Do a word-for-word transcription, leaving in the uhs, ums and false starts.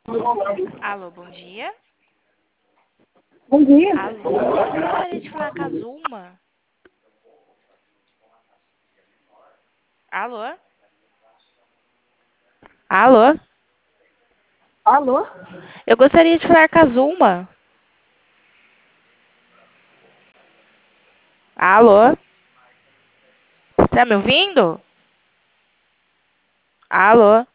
Alô, bom dia. Bom dia. Alô, eu gostaria de falar com a Zulma. Alô? Alô? Alô? Eu gostaria de falar com a Zulma. Alô? Tá me ouvindo? Alô?